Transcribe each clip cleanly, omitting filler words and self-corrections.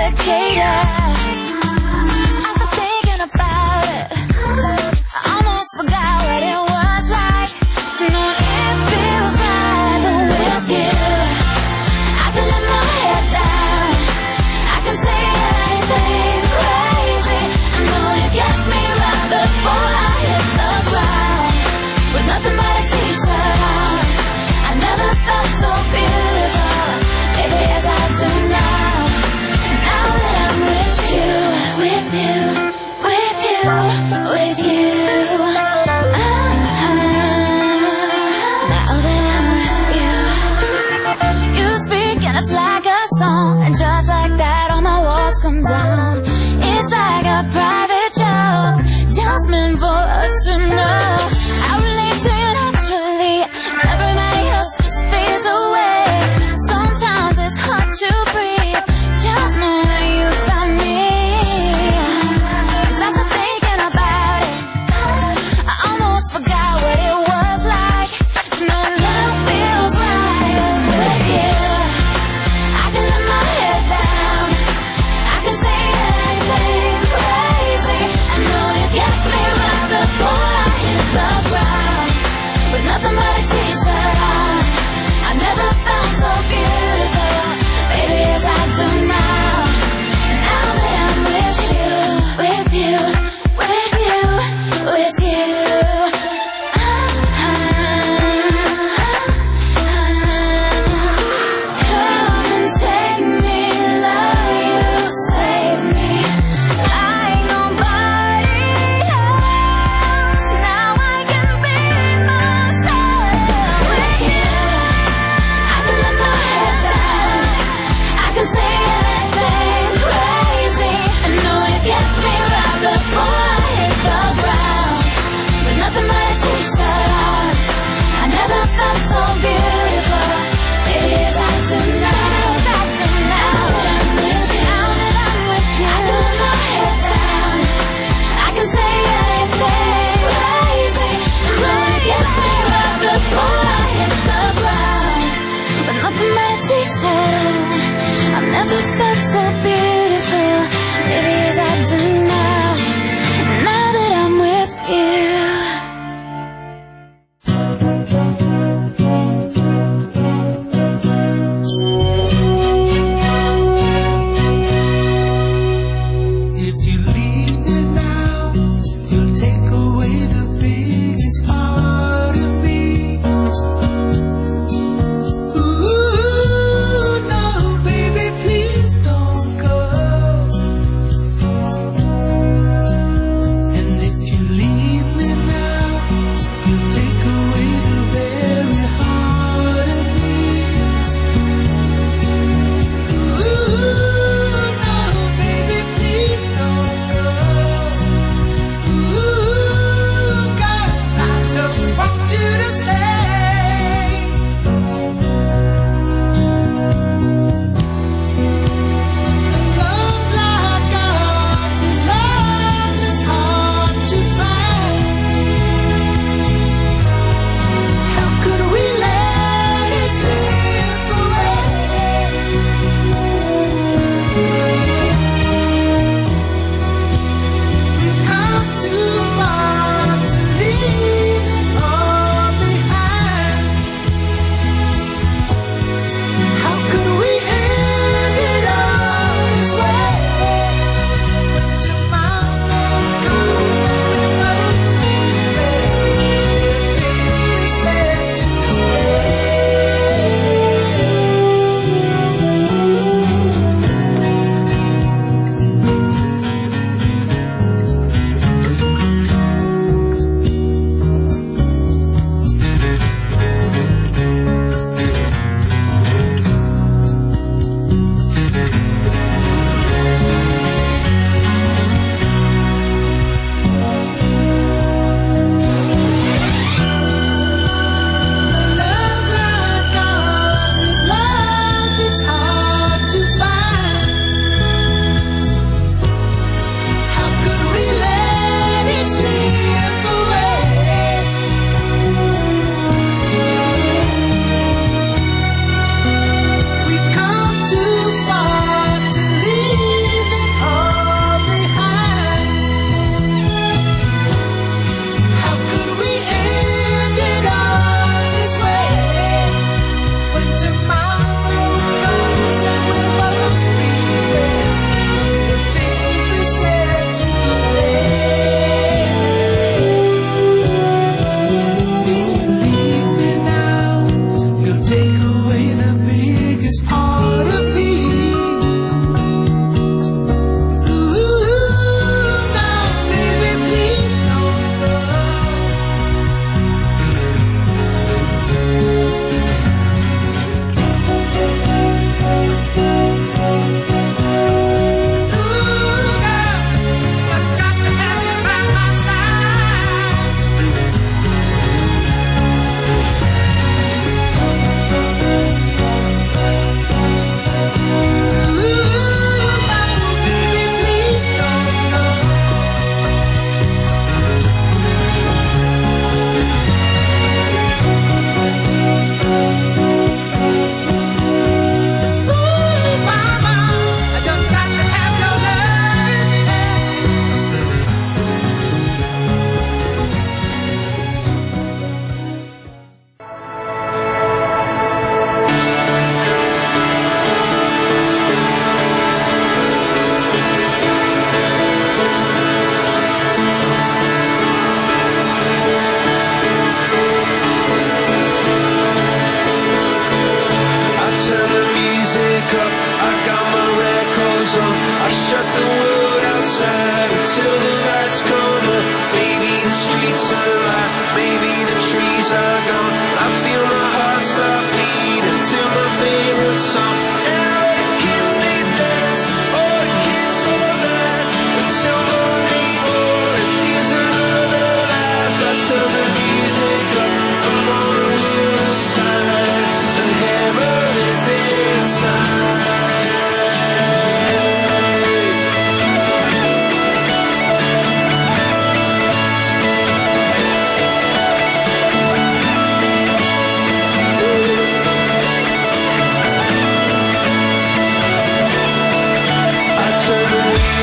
complicated. I started thinking about it. I almost forgot what it was like to know it feels right with you. I can let my head down. I can say anything crazy. I know you catch me right before I hit the ground with nothing but a t-shirt on. I never felt so beautiful, baby, as I do now. Now that I'm with you, with you, with you, with you. Now that I'm with you, you speak and it's like a song, and just like that all my walls come down. It's like a private joke, just meant for us to know. I relate to you naturally, everybody else just fades away. Sometimes it's hard to breathe, just know that you found me. 'Cause I started thinking about it, I almost forgot what it was like to know love feels right with you. I can let my head down, I can say anything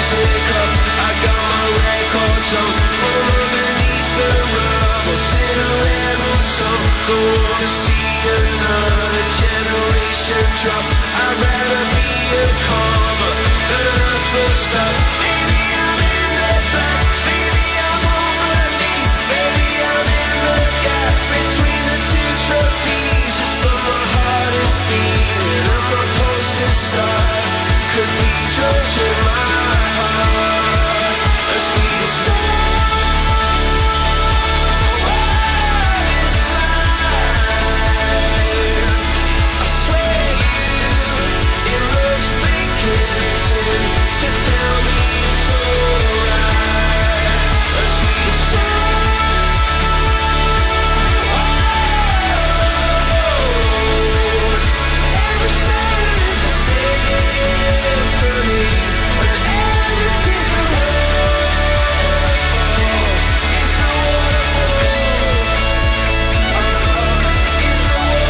music up. I got my records on, falling beneath the rubble, sentimental song. Don't wanna see another generation drop. I'd rather be a comma than a full stop. Maybe I'm in the back, maybe I'm on my knees, maybe I'm in the gap between the two trapezes, but my heart is beating and my pulse is starting. Cathedrals in my heart, a sweet sound. To tell me it's alright, a sweet sound. Every sound is a symphony, when everything's a waterfall. It's a waterfall. It's a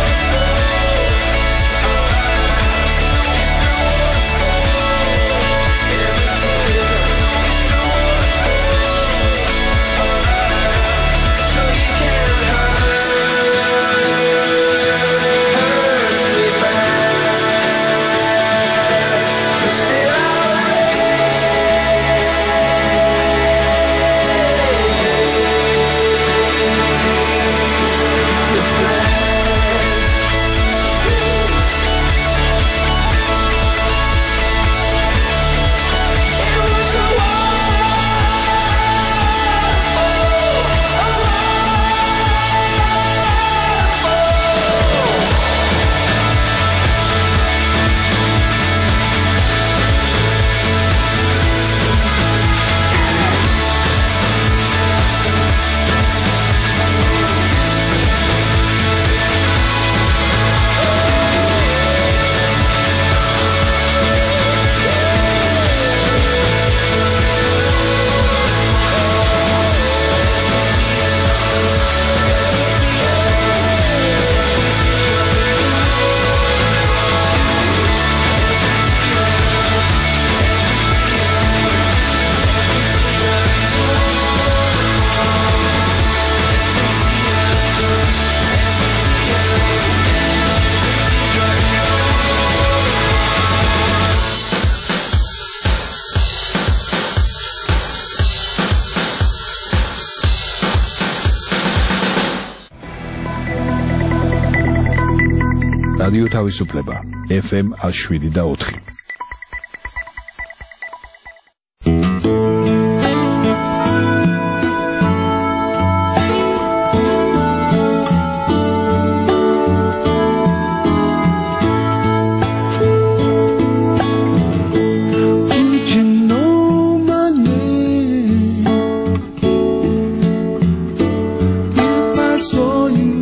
რადიო თავისუფლება FM 107.4.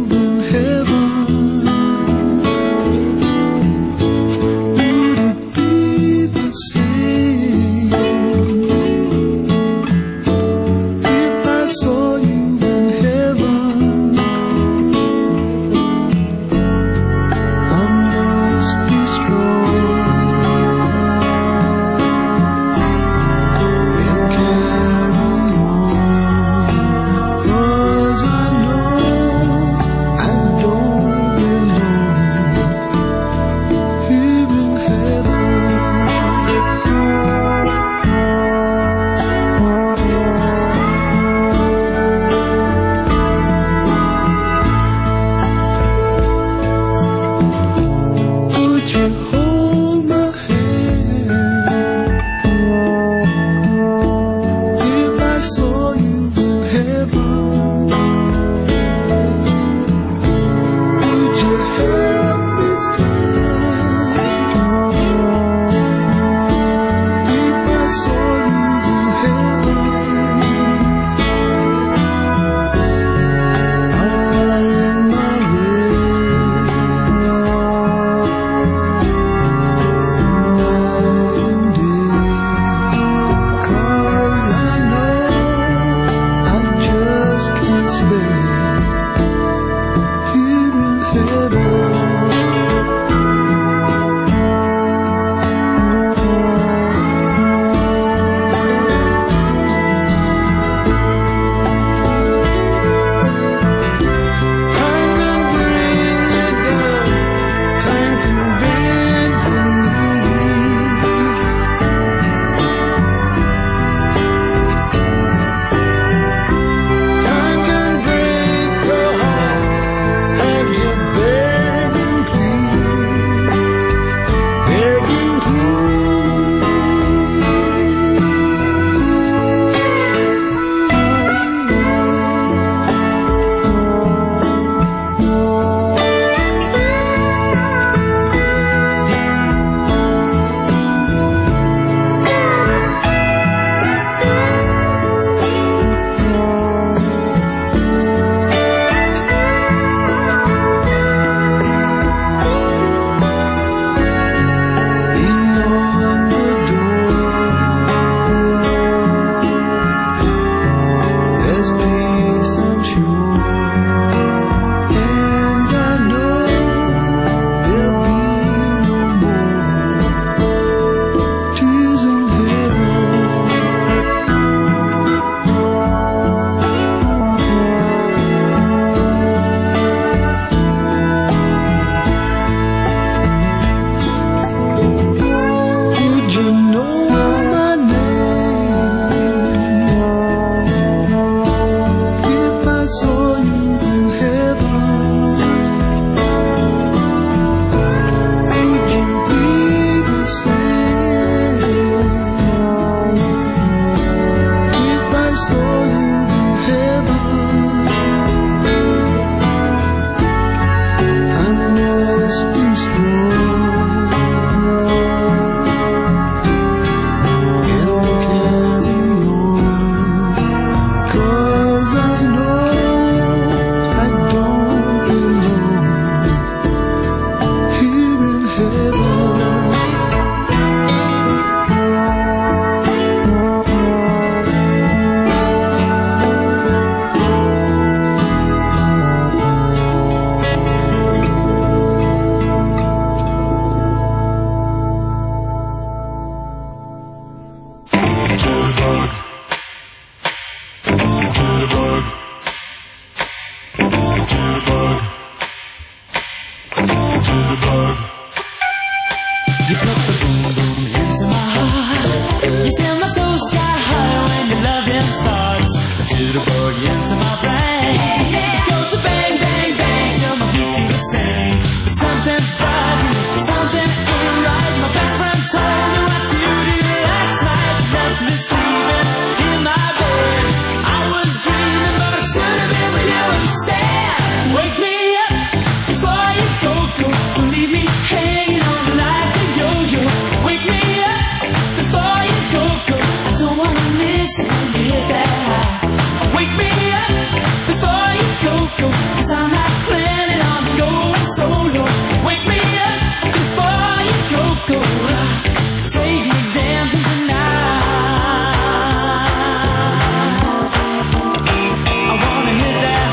Would it be missing when you hit that high. Wake me up before you go, 'cause I'm not planning on going solo. Wake me up before you go. Take me dancing tonight. I wanna hit that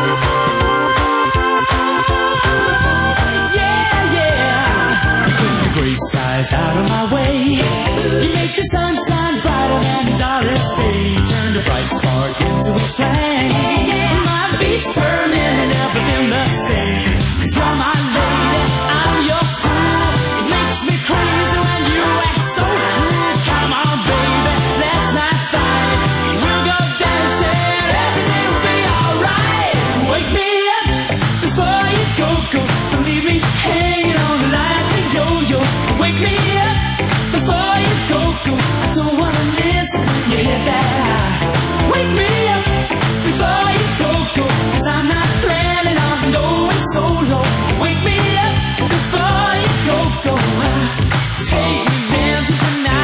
high. Yeah. Put the gray skies out of my way. You make the sunshine brighter than the darkest day. Turn the bright spark into a flame. My beats burning and never been the same. 'Cause you're my lady, I'm your fool. It makes me crazy when you act so cool. Come on, baby, let's not fight. We'll go dancing, everything will be alright. Wake me up before you go. Don't leave me hanging on like a yo-yo. Wake me up before you go. I don't wanna miss it when you hit that high. Wake me up before you go. 'Cause I'm not planning on going solo. Wake me up before you go. Take me dancing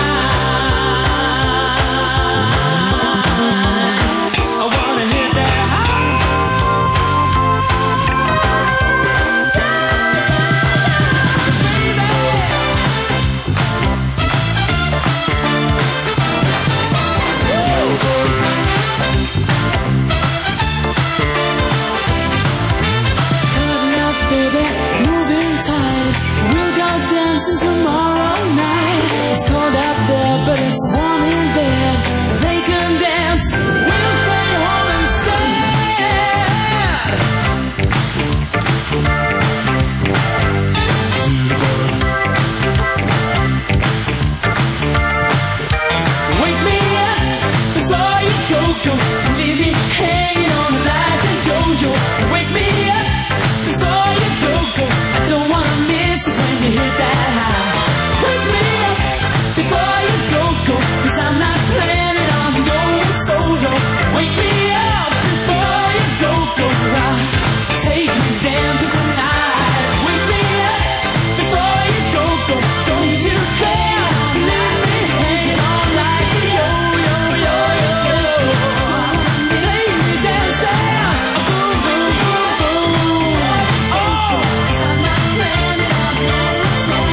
tonight. I wanna hit that high. Baby, moving tight. We'll go dancing tomorrow night. It's cold out there, but it's warm in bed. They can dance, we'll stay home instead. Wake me up before you go. Don't leave me hanging on like a yo-yo. Wake me up before you go. I don't wanna miss it when you hit that high. Wake me up before you go. 'Cause I'm not planning on going solo. Wake me up before you go. Take me dancing tonight. Wake me up before you go. Don't you care to leave me hanging on like a yo-yo. Take me dancing. Boom, boom, boom, boom. Oh, 'cause I'm not planning on going solo.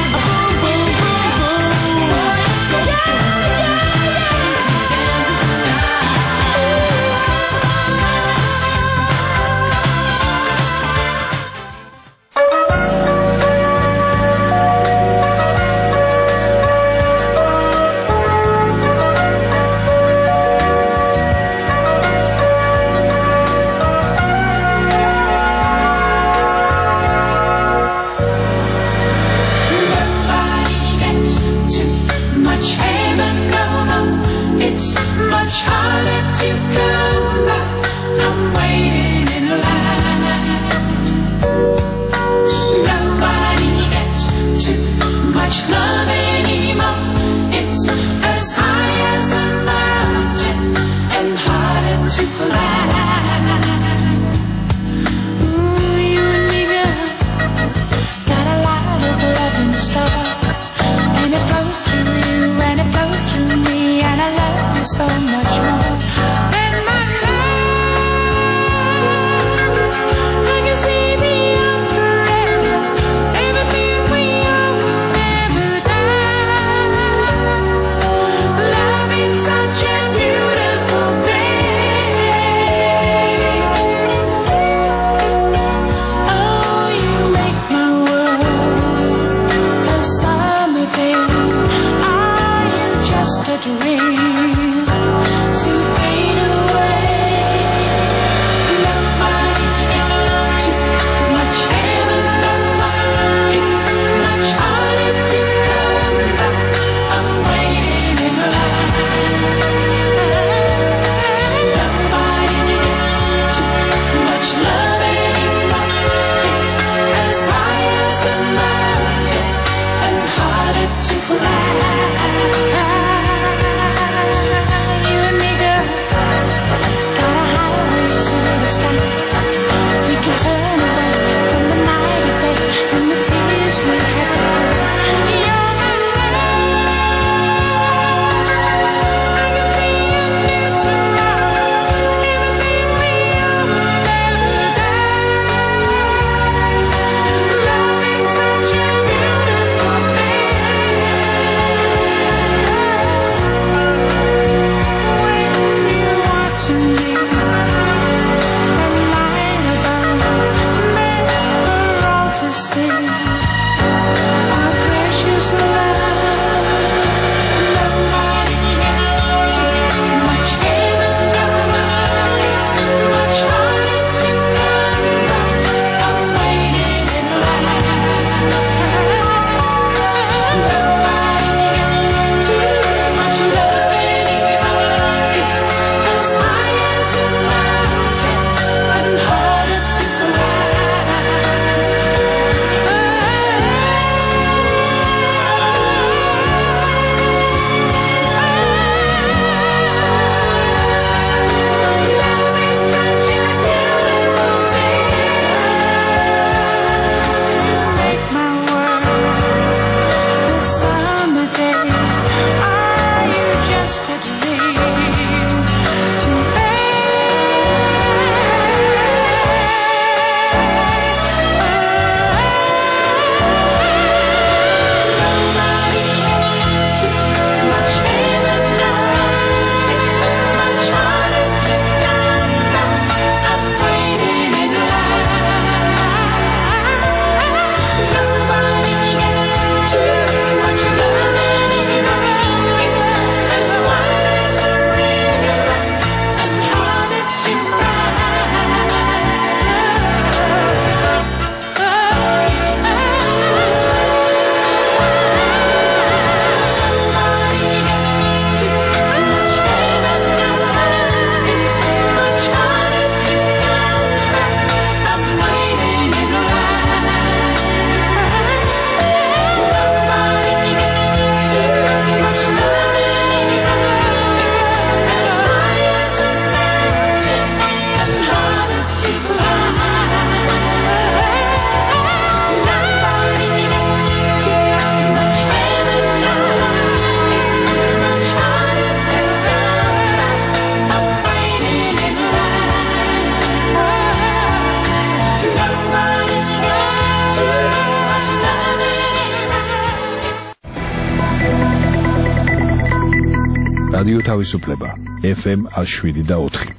რადიო თავისუფლება FM 107.4.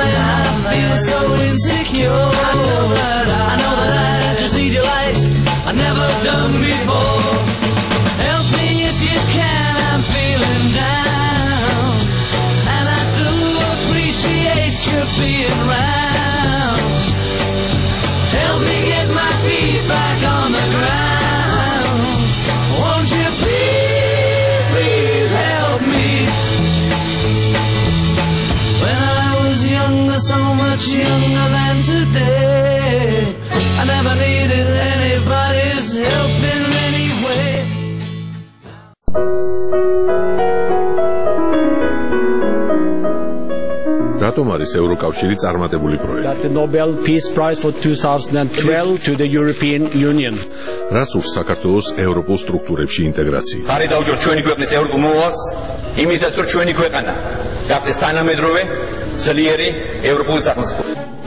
I know that I just need your light. I not being round. Help me get my feet back on the ground. Won't you please, please help me? When I was younger, so much younger than today, I never needed anybody's help in any way. Ratom არის ევროკავშირი წარმატებული პროექტი? The Nobel Peace Prize for 2012 to the European Union. რას ურს საქართველოს ევროპულ სტრუქტურებში ინტეგრაცია? ხარი დაუჭიროთ ჩვენი ქვეყნის ევროპულ მოვალს, იმისაც რომ ჩვენი ქვეყანა გახდეს თანამედროვე, ძლიერი ევროპული სახელმწიფო.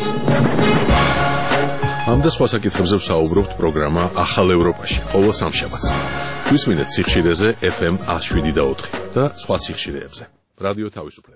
ამ და სხვა საკითხებზე ვსაუბრობთ პროგრამა ახალ ევროპაში, ყოველ სამშაბათს. გვისმინეთ სიხშირეზე FM 107.4 და სხვა სიხშირეებზე. რადიო თავისუფლება.